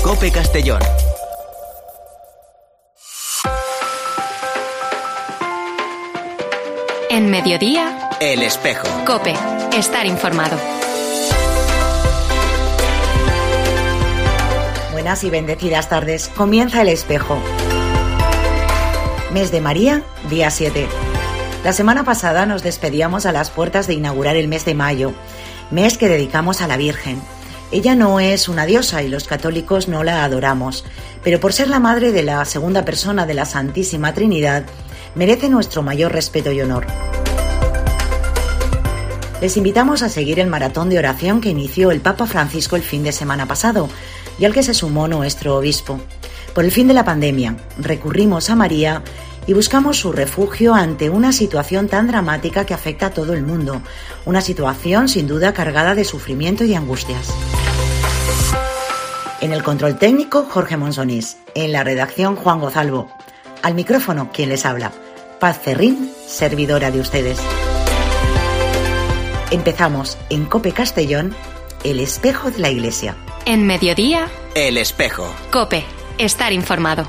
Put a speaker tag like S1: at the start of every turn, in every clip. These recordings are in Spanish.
S1: COPE Castellón.
S2: En Mediodía,
S1: El Espejo.
S2: COPE. Estar informado.
S3: Buenas y bendecidas tardes. Comienza El Espejo. Mes de María, día 7. La semana pasada nos despedíamos a las puertas de inaugurar el mes de mayo, mes que dedicamos a la Virgen. Ella no es una diosa y los católicos no la adoramos, pero por ser la madre de la segunda persona de la Santísima Trinidad, merece nuestro mayor respeto y honor. Les invitamos a seguir el maratón de oración que inició el Papa Francisco el fin de semana pasado y al que se sumó nuestro obispo. Por el fin de la pandemia, recurrimos a María y buscamos su refugio ante una situación tan dramática que afecta a todo el mundo, una situación sin duda cargada de sufrimiento y de angustias. En el control técnico, Jorge Monsonís. En la redacción, Juan Gozalvo. Al micrófono, quien les habla, Paz Ferrín, servidora de ustedes. Empezamos en COPE Castellón, El Espejo de la Iglesia.
S2: En Mediodía,
S1: El Espejo.
S2: COPE. Estar informado.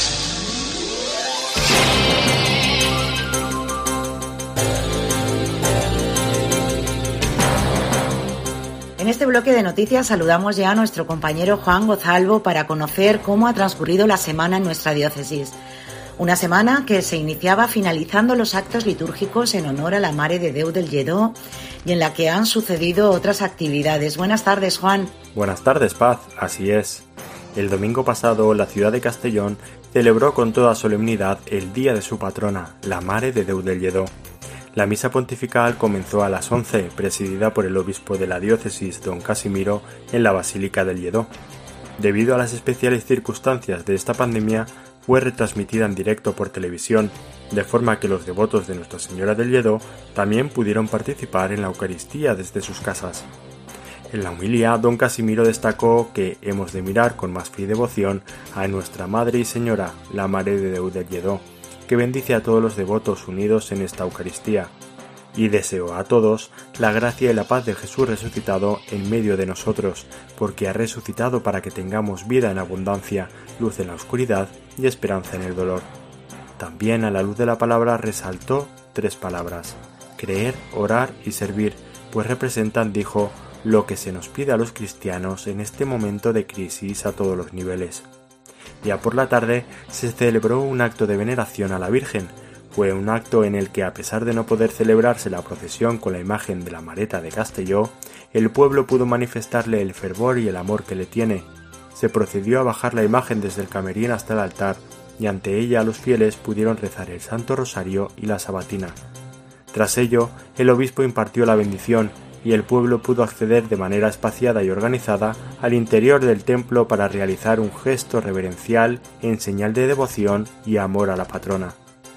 S3: En este bloque de noticias saludamos ya a nuestro compañero Juan Gozalvo para conocer cómo ha transcurrido la semana en nuestra diócesis. Una semana que se iniciaba finalizando los actos litúrgicos en honor a la Mare de Déu del Lledó y en la que han sucedido otras actividades. Buenas tardes, Juan.
S4: Buenas tardes, Paz. Así es. El domingo pasado, la ciudad de Castellón celebró con toda solemnidad el día de su patrona, la Mare de Déu del Lledó. La misa pontifical comenzó a las 11, presidida por el obispo de la diócesis, don Casimiro, en la Basílica del Lledó. Debido a las especiales circunstancias de esta pandemia, fue retransmitida en directo por televisión, de forma que los devotos de Nuestra Señora del Lledó también pudieron participar en la Eucaristía desde sus casas. En la homilía, don Casimiro destacó que hemos de mirar con más fe y devoción a nuestra Madre y Señora, la Mare de Déu del Lledó, que bendice a todos los devotos unidos en esta Eucaristía, y deseo a todos la gracia y la paz de Jesús resucitado en medio de nosotros, porque ha resucitado para que tengamos vida en abundancia, luz en la oscuridad y esperanza en el dolor. También a la luz de la palabra resaltó 3 palabras: creer, orar y servir, pues representan, dijo, lo que se nos pide a los cristianos en este momento de crisis a todos los niveles. Ya por la tarde se celebró un acto de veneración a la Virgen. Fue un acto en el que, a pesar de no poder celebrarse la procesión con la imagen de la Mareta de Castelló, el pueblo pudo manifestarle el fervor y el amor que le tiene. Se procedió a bajar la imagen desde el camerín hasta el altar y ante ella los fieles pudieron rezar el Santo Rosario y la Sabatina. Tras ello, el obispo impartió la bendición y el pueblo pudo acceder de manera espaciada y organizada al interior del templo para realizar un gesto reverencial en señal de devoción y amor a la patrona.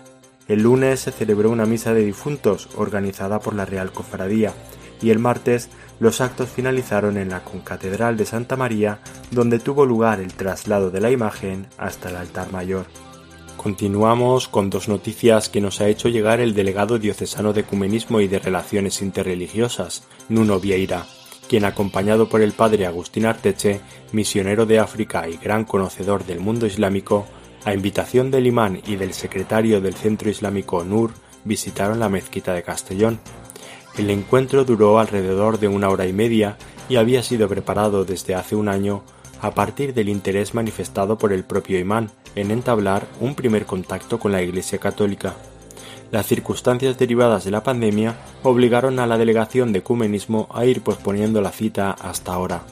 S4: El lunes se celebró una misa de difuntos organizada por la Real Cofradía y el martes los actos finalizaron en la concatedral de Santa María, donde tuvo lugar el traslado de la imagen hasta el altar mayor. Continuamos con 2 noticias que nos ha hecho llegar el delegado diocesano de Ecumenismo y de Relaciones Interreligiosas, Nuno Vieira, quien, acompañado por el padre Agustín Arteche, misionero de África y gran conocedor del mundo islámico, a invitación del imán y del secretario del Centro Islámico NUR, visitaron la mezquita de Castellón. El encuentro duró alrededor de 1 hora y media y había sido preparado desde hace un año a partir del interés manifestado por el propio imán en entablar un primer contacto con la Iglesia Católica. Las circunstancias derivadas de la pandemia obligaron a la delegación de Ecumenismo a ir posponiendo la cita hasta ahora.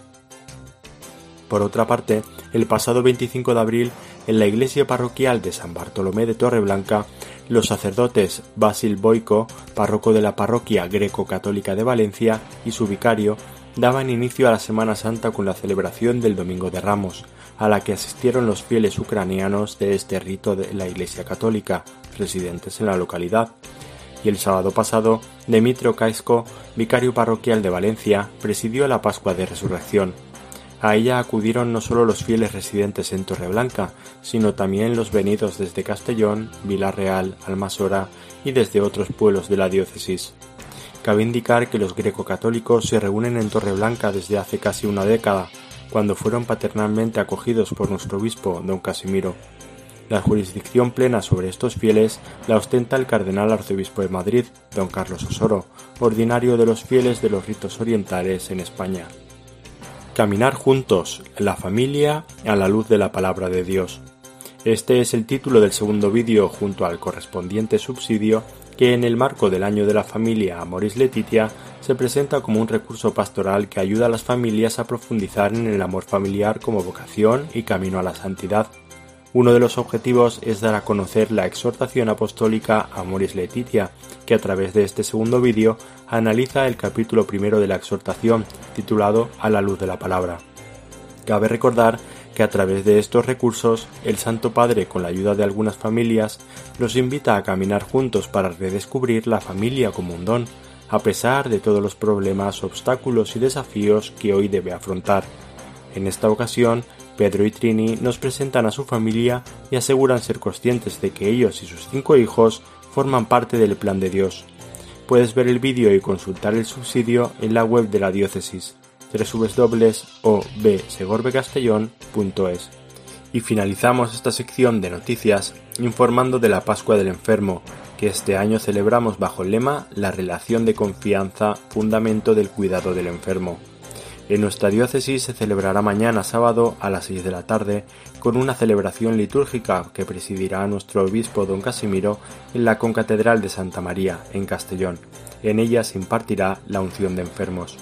S4: Por otra parte, el pasado 25 de abril, en la iglesia parroquial de San Bartolomé de Torreblanca, los sacerdotes Basil Boico, párroco de la parroquia greco-católica de Valencia, y su vicario, daban inicio a la Semana Santa con la celebración del Domingo de Ramos, a la que asistieron los fieles ucranianos de este rito de la Iglesia Católica, residentes en la localidad. Y el sábado pasado, Demetrio Caisco, vicario parroquial de Valencia, presidió la Pascua de Resurrección. A ella acudieron no solo los fieles residentes en Torreblanca, sino también los venidos desde Castellón, Vilarreal, Almasora y desde otros pueblos de la diócesis. Cabe indicar que los greco-católicos se reúnen en Torreblanca desde hace casi una década cuando fueron paternalmente acogidos por nuestro obispo, don Casimiro. La jurisdicción plena sobre estos fieles la ostenta el cardenal arzobispo de Madrid, don Carlos Osoro, ordinario de los fieles de los ritos orientales en España. Caminar juntos, la familia a la luz de la palabra de Dios. Este es el título del segundo vídeo junto al correspondiente subsidio que en el marco del Año de la Familia Amoris Laetitia se presenta como un recurso pastoral que ayuda a las familias a profundizar en el amor familiar como vocación y camino a la santidad. Uno de los objetivos es dar a conocer la exhortación apostólica Amoris Laetitia, que a través de este segundo vídeo analiza el capítulo primero de la exhortación, titulado A la luz de la palabra. Cabe recordar que a través de estos recursos, el Santo Padre, con la ayuda de algunas familias, los invita a caminar juntos para redescubrir la familia como un don, a pesar de todos los problemas, obstáculos y desafíos que hoy debe afrontar. En esta ocasión, Pedro y Trini nos presentan a su familia y aseguran ser conscientes de que ellos y sus 5 hijos forman parte del plan de Dios. Puedes ver el vídeo y consultar el subsidio en la web de la diócesis www.obsegorbecastellón.es. Y finalizamos esta sección de noticias informando de la Pascua del Enfermo, que este año celebramos bajo el lema La relación de confianza, fundamento del cuidado del enfermo. En nuestra diócesis se celebrará mañana sábado a las 6 de la tarde con una celebración litúrgica que presidirá nuestro obispo don Casimiro en la concatedral de Santa María, en Castellón. En ella se impartirá la unción de enfermos.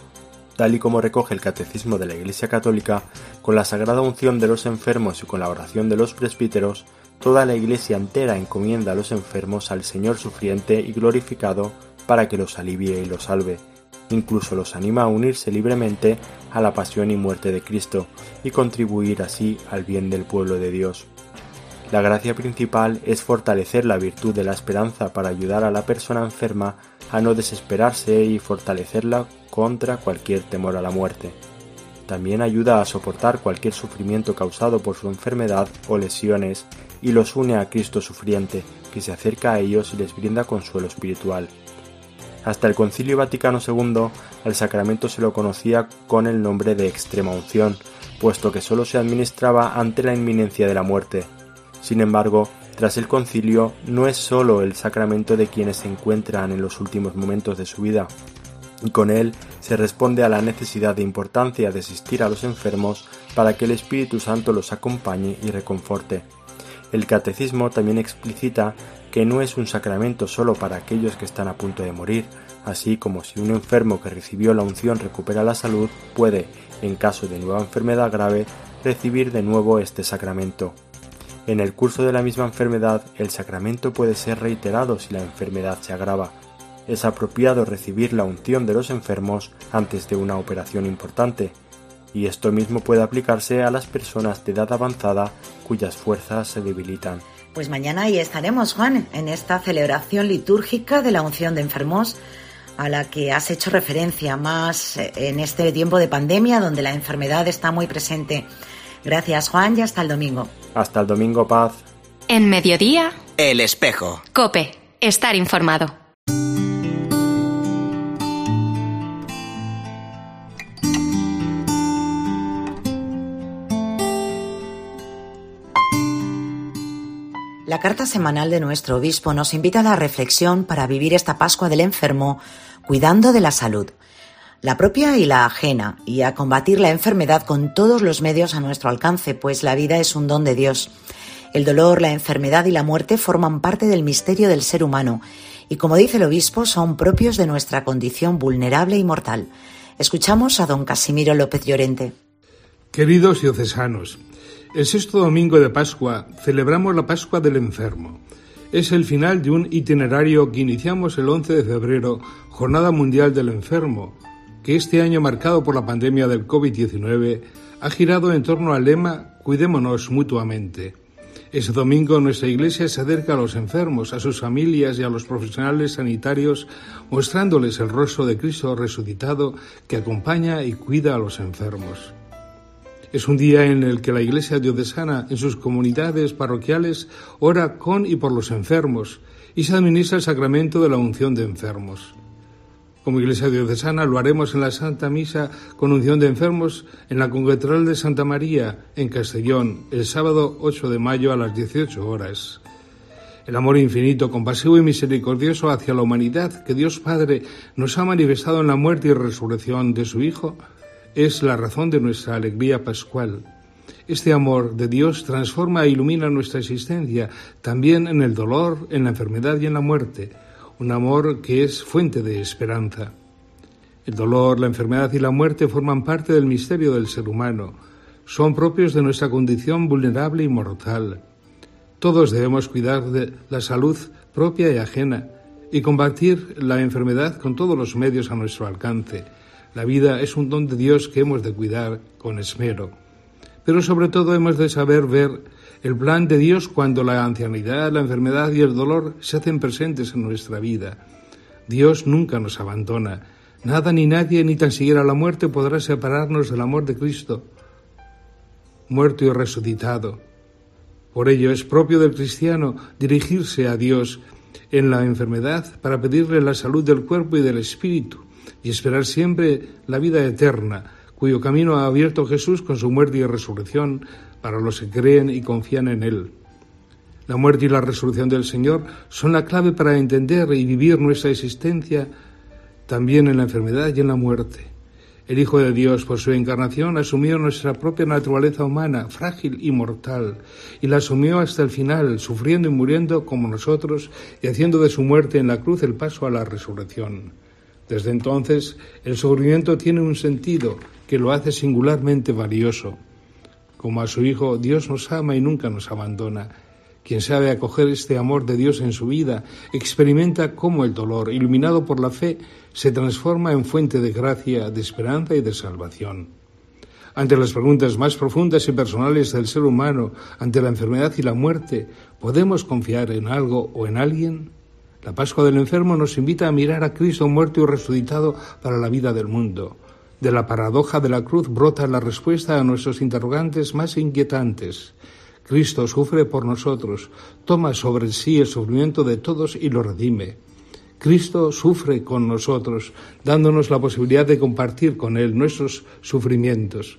S4: Tal y como recoge el Catecismo de la Iglesia Católica, con la sagrada unción de los enfermos y con la oración de los presbíteros, toda la Iglesia entera encomienda a los enfermos al Señor sufriente y glorificado para que los alivie y los salve. Incluso los anima a unirse libremente a la pasión y muerte de Cristo y contribuir así al bien del pueblo de Dios. La gracia principal es fortalecer la virtud de la esperanza para ayudar a la persona enferma a no desesperarse y fortalecerla contra cualquier temor a la muerte. También ayuda a soportar cualquier sufrimiento causado por su enfermedad o lesiones y los une a Cristo sufriente, que se acerca a ellos y les brinda consuelo espiritual. Hasta el Concilio Vaticano II, al sacramento se lo conocía con el nombre de extrema unción, puesto que solo se administraba ante la inminencia de la muerte. Sin embargo, tras el concilio, no es solo el sacramento de quienes se encuentran en los últimos momentos de su vida, y con él se responde a la necesidad de importancia de asistir a los enfermos para que el Espíritu Santo los acompañe y reconforte. El Catecismo también explicita que no es un sacramento solo para aquellos que están a punto de morir, así como si un enfermo que recibió la unción recupera la salud, puede, en caso de nueva enfermedad grave, recibir de nuevo este sacramento. En el curso de la misma enfermedad, el sacramento puede ser reiterado si la enfermedad se agrava. Es apropiado recibir la unción de los enfermos antes de una operación importante, y esto mismo puede aplicarse a las personas de edad avanzada cuyas fuerzas se debilitan.
S3: Pues mañana ahí estaremos, Juan, en esta celebración litúrgica de la unción de enfermos a la que has hecho referencia, más en este tiempo de pandemia donde la enfermedad está muy presente. Gracias, Juan, y hasta el domingo.
S4: Hasta el domingo, paz.
S2: En Mediodía,
S1: El Espejo.
S2: COPE. Estar informado.
S3: La carta semanal de nuestro obispo nos invita a la reflexión para vivir esta Pascua del enfermo, cuidando de la salud, la propia y la ajena, y a combatir la enfermedad con todos los medios a nuestro alcance, pues la vida es un don de Dios. El dolor, la enfermedad y la muerte forman parte del misterio del ser humano, y como dice el obispo, son propios de nuestra condición vulnerable y mortal. Escuchamos a don Casimiro López Llorente.
S5: Queridos diocesanos, el sexto domingo de Pascua celebramos la Pascua del Enfermo. Es el final de un itinerario que iniciamos el 11 de febrero, Jornada Mundial del Enfermo, que este año, marcado por la pandemia del COVID-19, ha girado en torno al lema «Cuidémonos mutuamente». Ese domingo nuestra Iglesia se acerca a los enfermos, a sus familias y a los profesionales sanitarios, mostrándoles el rostro de Cristo resucitado que acompaña y cuida a los enfermos. Es un día en el que la Iglesia diocesana, en sus comunidades parroquiales, ora con y por los enfermos y se administra el sacramento de la unción de enfermos. Como Iglesia Diocesana lo haremos en la Santa Misa con unción de enfermos en la Concatedral de Santa María, en Castellón, el sábado 8 de mayo a las 18 horas. El amor infinito, compasivo y misericordioso hacia la humanidad que Dios Padre nos ha manifestado en la muerte y resurrección de su Hijo es la razón de nuestra alegría pascual. Este amor de Dios transforma e ilumina nuestra existencia, también en el dolor, en la enfermedad y en la muerte. Un amor que es fuente de esperanza. El dolor, la enfermedad y la muerte forman parte del misterio del ser humano. Son propios de nuestra condición vulnerable y mortal. Todos debemos cuidar de la salud propia y ajena y combatir la enfermedad con todos los medios a nuestro alcance. La vida es un don de Dios que hemos de cuidar con esmero. Pero sobre todo hemos de saber ver el plan de Dios cuando la ancianidad, la enfermedad y el dolor se hacen presentes en nuestra vida. Dios nunca nos abandona. Nada ni nadie, ni tan siquiera la muerte, podrá separarnos del amor de Cristo, muerto y resucitado. Por ello es propio del cristiano dirigirse a Dios en la enfermedad para pedirle la salud del cuerpo y del espíritu y esperar siempre la vida eterna, cuyo camino ha abierto Jesús con su muerte y resurrección para los que creen y confían en Él. La muerte y la resurrección del Señor son la clave para entender y vivir nuestra existencia también en la enfermedad y en la muerte. El Hijo de Dios, por su encarnación, asumió nuestra propia naturaleza humana, frágil y mortal, y la asumió hasta el final, sufriendo y muriendo como nosotros y haciendo de su muerte en la cruz el paso a la resurrección. Desde entonces, el sufrimiento tiene un sentido que lo hace singularmente valioso. Como a su Hijo, Dios nos ama y nunca nos abandona. Quien sabe acoger este amor de Dios en su vida, experimenta cómo el dolor, iluminado por la fe, se transforma en fuente de gracia, de esperanza y de salvación. Ante las preguntas más profundas y personales del ser humano, ante la enfermedad y la muerte, ¿podemos confiar en algo o en alguien? La Pascua del Enfermo nos invita a mirar a Cristo muerto y resucitado para la vida del mundo. De la paradoja de la cruz brota la respuesta a nuestros interrogantes más inquietantes. Cristo sufre por nosotros, toma sobre sí el sufrimiento de todos y lo redime. Cristo sufre con nosotros, dándonos la posibilidad de compartir con Él nuestros sufrimientos.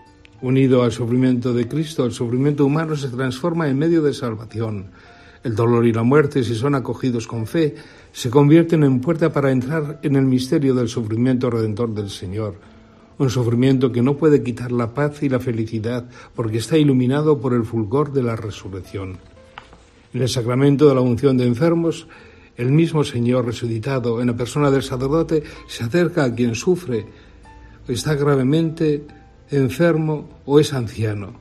S5: Unido al sufrimiento de Cristo, el sufrimiento humano se transforma en medio de salvación. El dolor y la muerte, si son acogidos con fe, se convierten en puerta para entrar en el misterio del sufrimiento redentor del Señor. Un sufrimiento que no puede quitar la paz y la felicidad porque está iluminado por el fulgor de la resurrección. En el sacramento de la unción de enfermos, el mismo Señor resucitado en la persona del sacerdote se acerca a quien sufre, está gravemente enfermo o es anciano.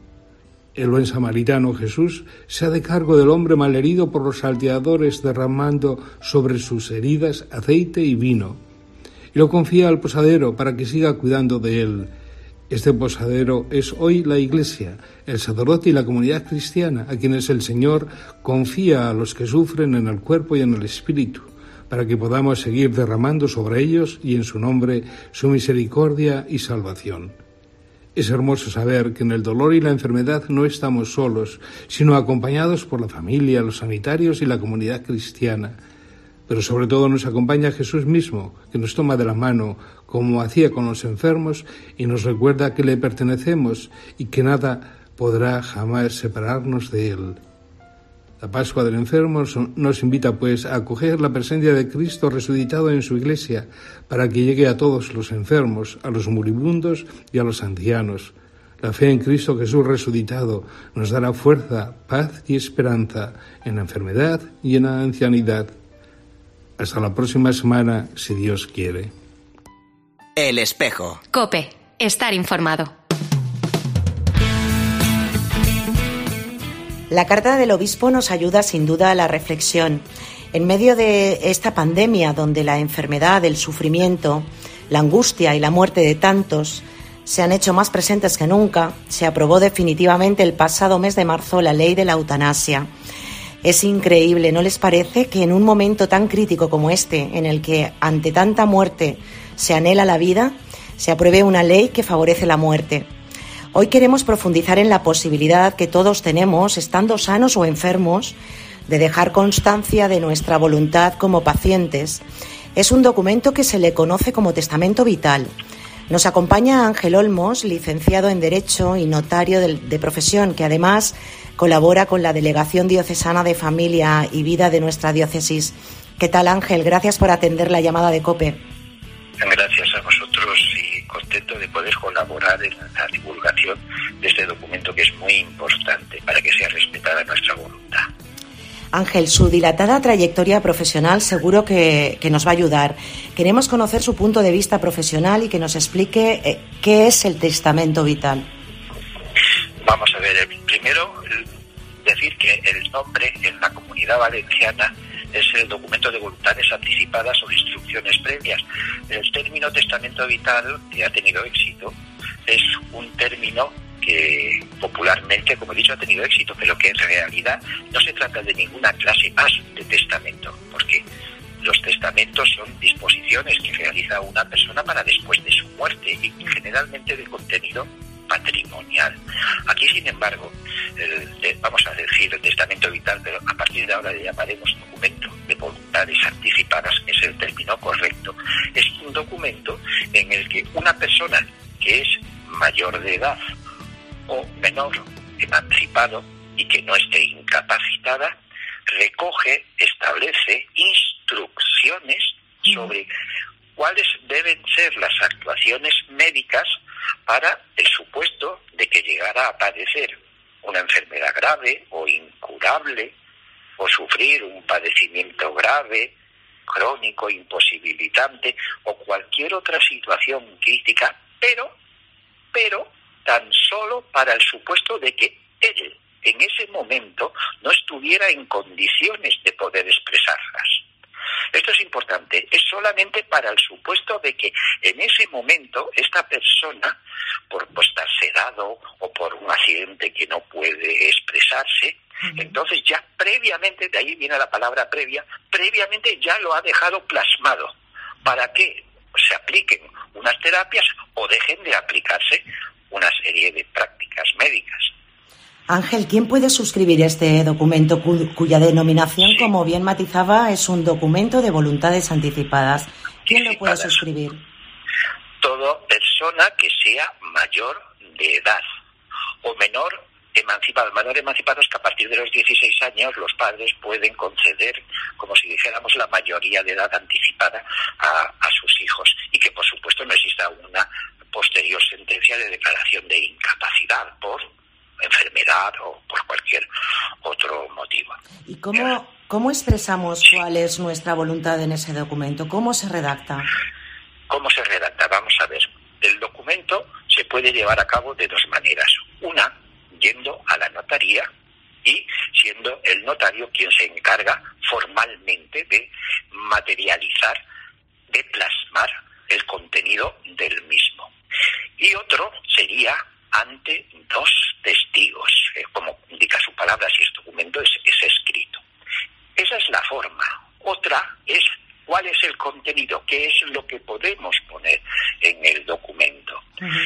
S5: El buen samaritano Jesús se hace cargo del hombre malherido por los salteadores, derramando sobre sus heridas aceite y vino, y lo confía al posadero para que siga cuidando de él. Este posadero es hoy la Iglesia, el sacerdote y la comunidad cristiana, a quienes el Señor confía a los que sufren en el cuerpo y en el espíritu, para que podamos seguir derramando sobre ellos y en su nombre su misericordia y salvación. Es hermoso saber que en el dolor y la enfermedad no estamos solos, sino acompañados por la familia, los sanitarios y la comunidad cristiana. Pero sobre todo nos acompaña Jesús mismo, que nos toma de la mano, como hacía con los enfermos, y nos recuerda que le pertenecemos y que nada podrá jamás separarnos de Él. La Pascua del Enfermo nos invita, pues, a acoger la presencia de Cristo resucitado en su Iglesia, para que llegue a todos los enfermos, a los moribundos y a los ancianos. La fe en Cristo Jesús resucitado nos dará fuerza, paz y esperanza en la enfermedad y en la ancianidad. Hasta la próxima semana, si Dios quiere.
S1: El Espejo.
S2: COPE. Estar informado.
S3: La carta del obispo nos ayuda sin duda a la reflexión. En medio de esta pandemia, donde la enfermedad, el sufrimiento, la angustia y la muerte de tantos se han hecho más presentes que nunca, se aprobó definitivamente el pasado mes de marzo la ley de la eutanasia. Es increíble, ¿no les parece?, que en un momento tan crítico como este, en el que ante tanta muerte se anhela la vida, se apruebe una ley que favorece la muerte. Hoy queremos profundizar en la posibilidad que todos tenemos, estando sanos o enfermos, de dejar constancia de nuestra voluntad como pacientes Es un documento que se le conoce como testamento vital. Nos acompaña Ángel Olmos, licenciado en Derecho y notario de profesión, que además colabora con la Delegación Diocesana de Familia y Vida de nuestra diócesis. ¿Qué tal, Ángel? Gracias por atender la llamada de COPE.
S6: Gracias a vosotros y contento de poder colaborar en la divulgación de este documento que es muy importante para que sea respetada nuestra voluntad.
S3: Ángel, su dilatada trayectoria profesional seguro que nos va a ayudar. Queremos conocer su punto de vista profesional y que nos explique qué es el testamento vital.
S6: Vamos a ver, primero decir que el nombre en la Comunidad Valenciana es el documento de voluntades anticipadas o instrucciones previas. El término testamento vital, que ha tenido éxito, es un término que popularmente, como he dicho, ha tenido éxito, pero que en realidad no se trata de ninguna clase más de testamento, porque los testamentos son disposiciones que realiza una persona para después de su muerte y generalmente de contenido patrimonial. Aquí, sin embargo, vamos a decir el testamento vital, pero a partir de ahora le llamaremos documento de voluntades anticipadas, que es el término correcto. Es un documento en el que una persona que es mayor de edad o menor, emancipado y que no esté incapacitada, recoge, establece instrucciones sobre cuáles deben ser las actuaciones médicas para el supuesto de que llegara a padecer una enfermedad grave o incurable o sufrir un padecimiento grave, crónico, imposibilitante o cualquier otra situación crítica, pero tan solo para el supuesto de que él en ese momento no estuviera en condiciones de poder expresarlas. Esto es importante, es solamente para el supuesto de que en ese momento esta persona, por estar sedado o por un accidente que no puede expresarse, entonces ya previamente, de ahí viene la palabra previa, previamente ya lo ha dejado plasmado para que se apliquen unas terapias o dejen de aplicarse una serie de prácticas médicas.
S3: Ángel, ¿quién puede suscribir este documento cuya denominación, como bien matizaba, es un documento de voluntades anticipadas? ¿Quién lo puede suscribir?
S6: Toda persona que sea mayor de edad o menor emancipado. Menor emancipado es que a partir de los 16 años los padres pueden conceder, como si dijéramos, la mayoría de edad anticipada a sus hijos y que, por supuesto, no exista una posterior sentencia de declaración de incapacidad por enfermedad o por cualquier otro motivo.
S3: ¿Y cómo expresamos cuál es nuestra voluntad en ese documento? ¿Cómo se redacta?
S6: ¿Cómo se redacta? Vamos a ver. El documento se puede llevar a cabo de dos maneras. Una, yendo a la notaría y siendo el notario quien se encarga formalmente de materializar, de plasmar el contenido del mismo. Y otro sería ante dos testigos, como indica su palabra, si este documento es escrito. Esa es la forma. Otra es cuál es el contenido, qué es lo que podemos poner en el documento.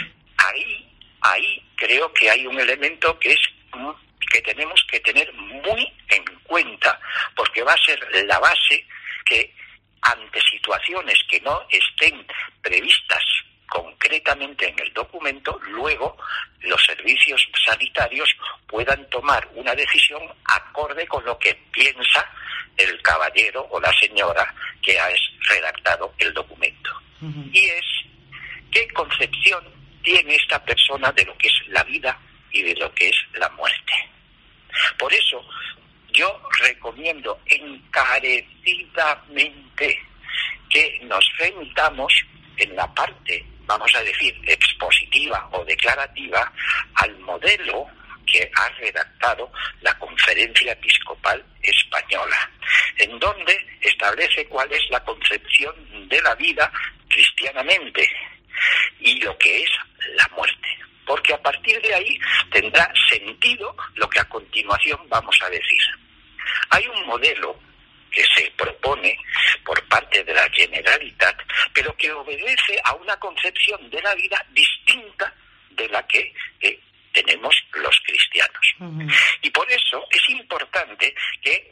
S6: Ahí creo que hay un elemento que tenemos que tener muy en cuenta, porque va a ser la base que ante situaciones que no estén previstas concretamente en el documento, luego los servicios sanitarios puedan tomar una decisión acorde con lo que piensa el caballero o la señora que ha redactado el documento. Y es qué concepción tiene esta persona de lo que es la vida y de lo que es la muerte. Por eso yo recomiendo encarecidamente que nos remitamos en la parte, vamos a decir, expositiva o declarativa al modelo que ha redactado la Conferencia Episcopal Española, en donde establece cuál es la concepción de la vida cristianamente y lo que es la muerte. Porque a partir de ahí tendrá sentido lo que a continuación vamos a decir. Hay un modelo que se propone por parte de la Generalitat, pero que obedece a una concepción de la vida distinta de la que tenemos los cristianos. Y por eso es importante que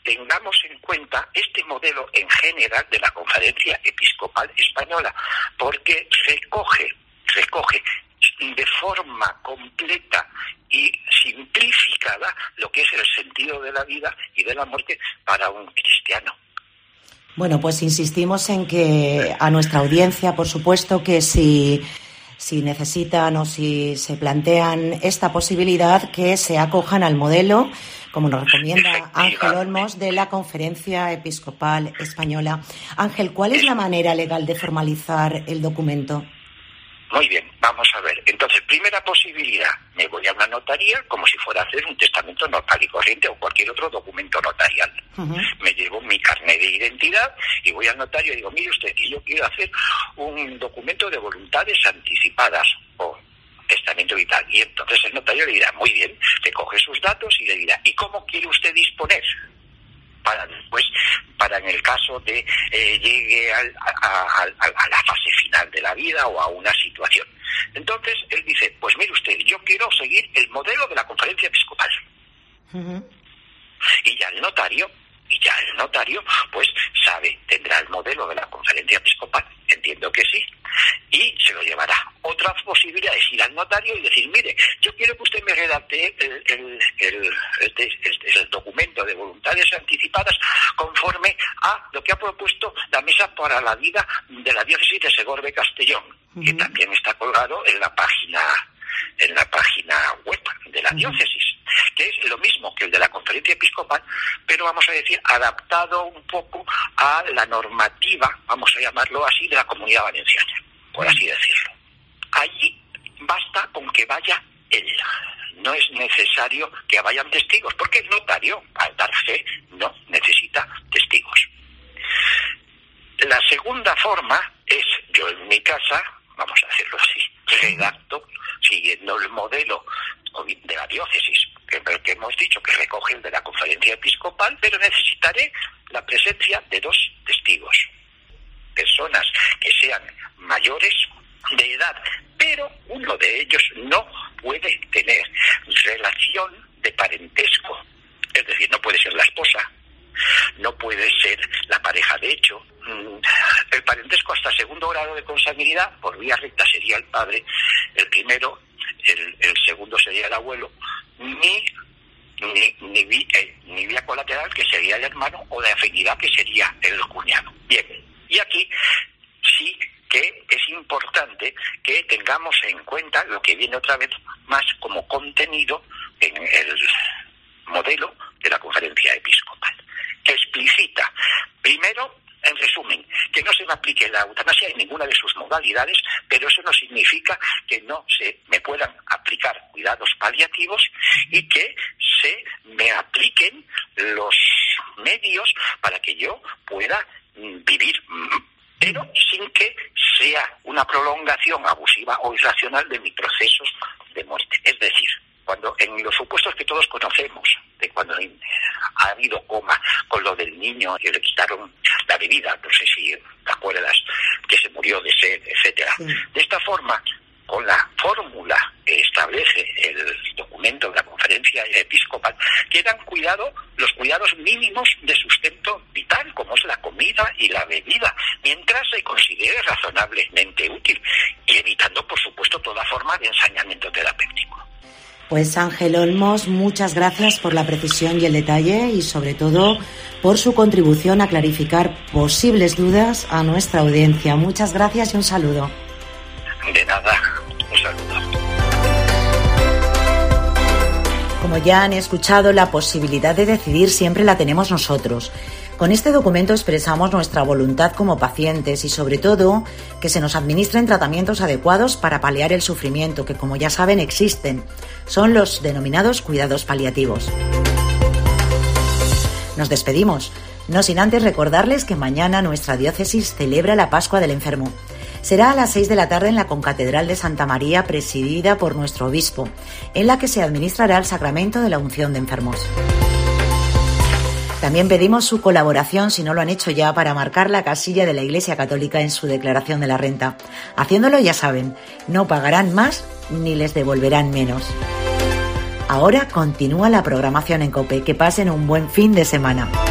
S6: tengamos en cuenta este modelo en general de la Conferencia Episcopal Española, porque recoge de forma completa y simplificada lo que es el sentido de la vida y de la muerte para un cristiano.
S3: Bueno, pues insistimos en que a nuestra audiencia, por supuesto, que si necesitan o si se plantean esta posibilidad, que se acojan al modelo, como nos recomienda Ángel Olmos, de la Conferencia Episcopal Española. Ángel, ¿cuál es la manera legal de formalizar el documento?
S6: Muy bien, vamos a ver. Entonces, primera posibilidad, me voy a una notaría como si fuera a hacer un testamento normal y corriente o cualquier otro documento notarial. Me llevo mi carnet de identidad y voy al notario y digo, mire usted, que yo quiero hacer un documento de voluntades anticipadas o testamento vital. Y entonces el notario le dirá, muy bien, le coge sus datos y le dirá, ¿y cómo quiere usted disponer? Para después, en el caso de llegue a la fase final de la vida o a una situación. Entonces él dice, pues mire usted, yo quiero seguir el modelo de la Conferencia Episcopal. Y ya el notario pues sabe, tendrá el modelo de la Conferencia Episcopal, entiendo que sí, y se lo llevará. Otra posibilidad es ir al notario y decir, mire, yo quiero que usted me redacte el documento de voluntades anticipadas conforme a lo que ha propuesto la Mesa para la Vida de la Diócesis de Segorbe Castellón, que también está colgado en la página web de la diócesis, que es lo mismo que el de la Conferencia Episcopal, pero vamos a decir adaptado un poco a la normativa, vamos a llamarlo así, de la Comunidad Valenciana, por así decirlo. Allí basta con que vaya él. No es necesario que vayan testigos, porque el notario, al dar fe, no necesita testigos. La segunda forma es, yo en mi casa, vamos a hacerlo así, redacto siguiendo el modelo de la diócesis, que hemos dicho que recoge el de la Conferencia Episcopal, pero necesitaré la presencia de 2 testigos, personas que sean mayores de edad, pero uno de ellos no puede tener relación de parentesco, es decir, no puede ser la esposa, no puede ser la pareja de hecho. El parentesco hasta segundo grado de consanguinidad por vía recta sería el padre, el primero, el segundo sería el abuelo, ni vía colateral, que sería el hermano, o de afinidad, que sería el cuñado. Bien, y aquí sí que es importante que tengamos en cuenta lo que viene otra vez más como contenido en el modelo de la Conferencia Episcopal, que explicita, primero, en resumen, que no se me aplique la eutanasia en ninguna de sus modalidades, pero eso no significa que no se me puedan aplicar cuidados paliativos y que se me apliquen los medios para que yo pueda vivir, pero sin que sea una prolongación abusiva o irracional de mi proceso de muerte. Es decir, cuando en los supuestos que todos conocemos, de cuando ha habido coma con lo del niño que le quitaron la bebida, no sé si te acuerdas, que se murió de sed, etcétera. Sí. De esta forma, con la fórmula que establece el documento de la Conferencia Episcopal, quedan los cuidados mínimos de sustento vital, como es la comida y la bebida, mientras se considere razonablemente útil, y evitando, por supuesto, toda forma de ensañamiento terapéutico.
S3: Pues Ángel Olmos, muchas gracias por la precisión y el detalle y sobre todo por su contribución a clarificar posibles dudas a nuestra audiencia. Muchas gracias y un saludo.
S6: De nada, un saludo.
S3: Como ya han escuchado, la posibilidad de decidir siempre la tenemos nosotros. Con este documento expresamos nuestra voluntad como pacientes y, sobre todo, que se nos administren tratamientos adecuados para paliar el sufrimiento, que, como ya saben, existen. Son los denominados cuidados paliativos. Nos despedimos, no sin antes recordarles que mañana nuestra diócesis celebra la Pascua del Enfermo. Será a las 6 de la tarde en la Concatedral de Santa María, presidida por nuestro obispo, en la que se administrará el sacramento de la unción de enfermos. También pedimos su colaboración, si no lo han hecho ya, para marcar la casilla de la Iglesia Católica en su declaración de la renta. Haciéndolo, ya saben, no pagarán más ni les devolverán menos. Ahora continúa la programación en COPE. Que pasen un buen fin de semana.